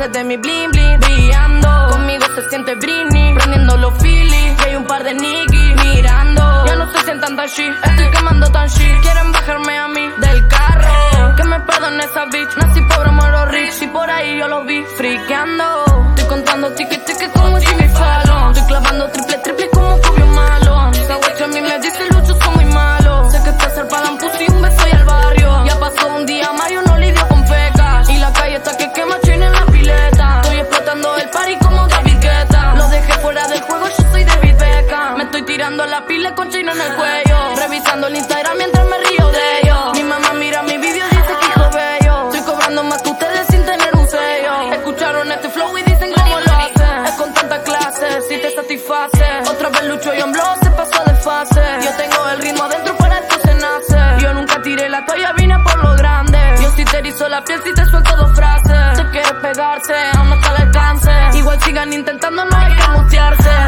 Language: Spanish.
luces de mi bling bling brillando. Conmigo se siente Britney, prendiendo los Phillies. Y hay un par de Nicky mirando. Ya no se sientan tan shit, estoy quemando tan shit. Quieren bajarme a mí del carro. Que me perdone esa bitch, nací pobre, muero rich. Y por ahí yo los vi friqueando. Estoy contando tickets como Jimmy Fallon. Estoy clavando triple como Fabio Malone. Esa guacha a mí me dice Lucho, son muy malos. Sé que te zarpadan pussy, un beso y al barrio. Ya pasó un día, Mario no lidió con pecas. Y la calle está que quema chain en la pileta. Estoy explotando el party como David Guetta. Los dejé fuera del juego, yo soy David Beckham. Me estoy tirando la pila con chain en el cuello. Revisando el Instagram mientras me río de ellos. Mi mamá mira mi vídeo y dice que hijo bello. Estoy cobrando más que ustedes sin tener un sello. Escucharon este flow y dicen cómo lo hacen. Es con tanta clase, si te satisface. Otra vez Lucho y Blow se pasó de fase. Yo tengo el ritmo adentro, para esto se nace. Yo nunca tiré la toalla, vine por lo grande. Yo si te erizo la piel, si te suelto dos frases. Se quiere pegarse, aún no está al alcance. Igual sigan intentando, no hay que mutearse.